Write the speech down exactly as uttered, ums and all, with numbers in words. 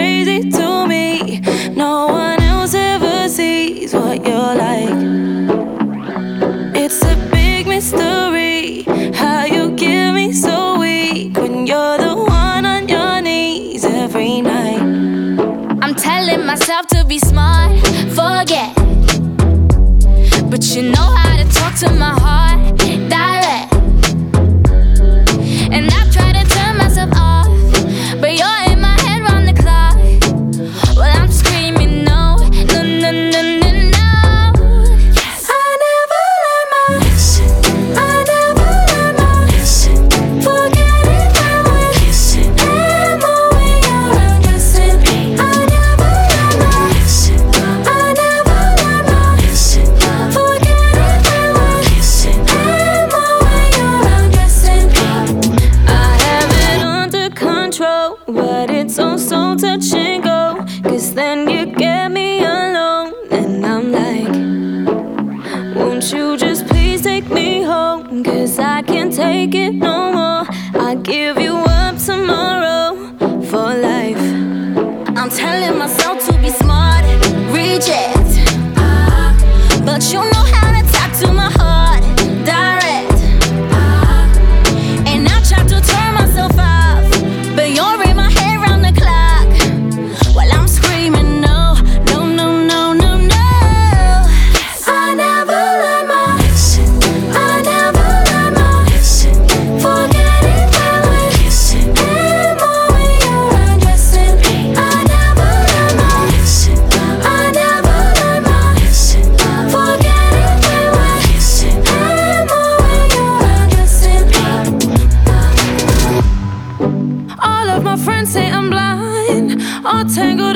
crazy to me. No one else ever sees what you're like. It's a big mystery how you get me so weak when you're the one on your knees every night. I'm telling myself to be smart, forget, but you know how to talk to my heart, direct. And I've tried to turn myself off, but you're in my head round the clock. Well, I'm screaming no, no, no, no, no, no. I never let my, I never let my, forget it when we're and more when you're undressing. I never let my, I never let my, forget it when we're and more when you're undressing. I have it under control, but it's all so touch and go. Cause then you get me alone, and I'm like, won't you just please take me home? Cause I can't take it no more. I'll give you up tomorrow for life. I'm telling myself to be smart, reject, but you know how to talk to my heart, direct. And I try to turn myself off, but you're in my head round the clock. While I'm screaming no, no, no, no, no, no. I never let my, I never let my, forget it when we're and more when you're undressing. I never let my, I never let my, forget it when we're and more when you're undressing. All of my friends say I'm blind, all tangled